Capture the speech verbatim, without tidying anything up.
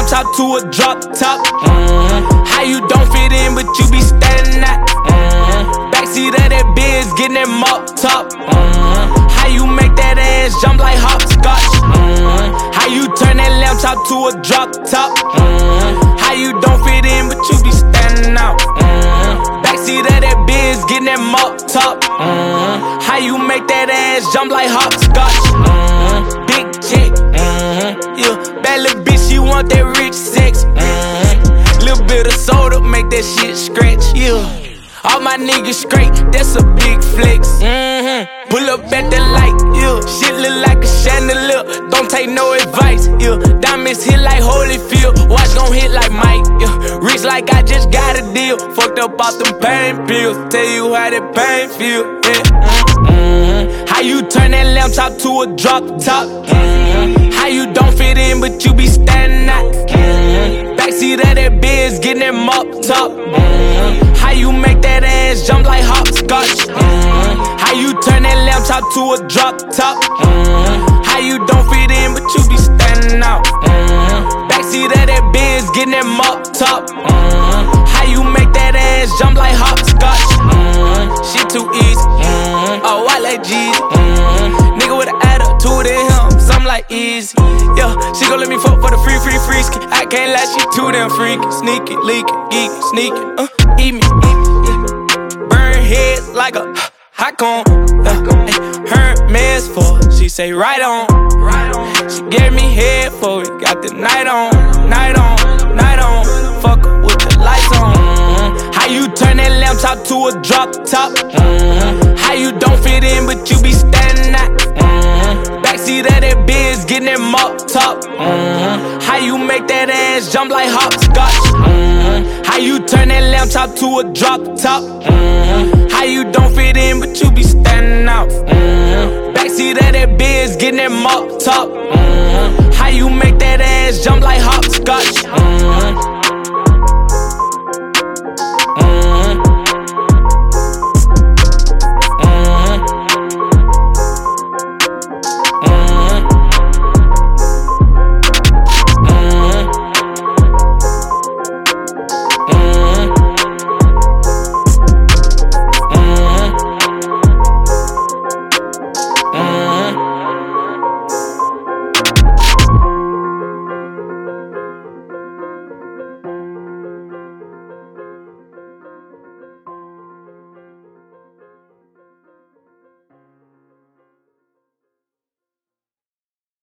chop to a drop top. Mm-hmm. How you don't fit in, but you be standing out. Mm-hmm. Backseat of that Benz, getting that mop top. Mm-hmm. How you make that ass jump like hopscotch? Mm-hmm. How you turn that lamb chop to a drop top? Mm-hmm. How you don't fit in, but you be standing out. Mm-hmm. Backseat of that Benz, getting that mop top. Mm-hmm. How you make that ass jump like hopscotch? Mm-hmm. Big chick, mm-hmm. Yeah, bad little bitch, she want that rich sex. Mm-hmm. Little bit of soda, make that shit scratch. Yeah, all my niggas straight, that's a big flex. Mm-hmm. Pull up at the light, yeah. Shit look like a chandelier, don't take no advice, yeah. Diamonds hit like Holyfield, watch gon' hit like Mike, yeah. Rich like I just got a deal, fucked up off them pain pills. Tell you how that pain feel, yeah. Mm-hmm. How you turn that lamb chop to a drop top? Mm-hmm. How you don't fit in, but you be standing out? Mm-hmm. Backseat of that Benz, getting that mop top. Mm-hmm. How you make that ass jump like hopscotch? Mm-hmm. How you turn that lamb chop to a drop top? Mm-hmm. How you don't fit in, but you be standing out? Mm-hmm. Backseat of that Benz, getting that mop top. Mm-hmm. How you make that ass jump like hopscotch? Mm-hmm. Shit too easy. Mm-hmm. Oh, I like G's. Mm-hmm. Nigga with an attitude in him, something like easy. Yeah, she gon' let me fuck for the free, free, free ski. I can't lie, she too damn freaky. Sneaky, leaky, geeky, sneaky. Uh, eat me, eat me. Yeah. Burn heads like a hot cone. Uh, ay, her man's for, she say right on. She gave me head for it, got the night on, night on, night on. Fuck her with the lights on. Mm-hmm. How you turn that lamb chop to a drop top? Mm-hmm. How you don't fit in, but you be standing out? Mm-hmm. Backseat of that Benz, getting that mop top. Mm-hmm. How you make that ass jump like hopscotch? Mm-hmm. How you turn that lamb chop to a drop top? Mm-hmm. How you don't fit in, but you be standing out? Mm-hmm. Backseat of that Benz, getting that mop top. Mm-hmm. How you make that ass jump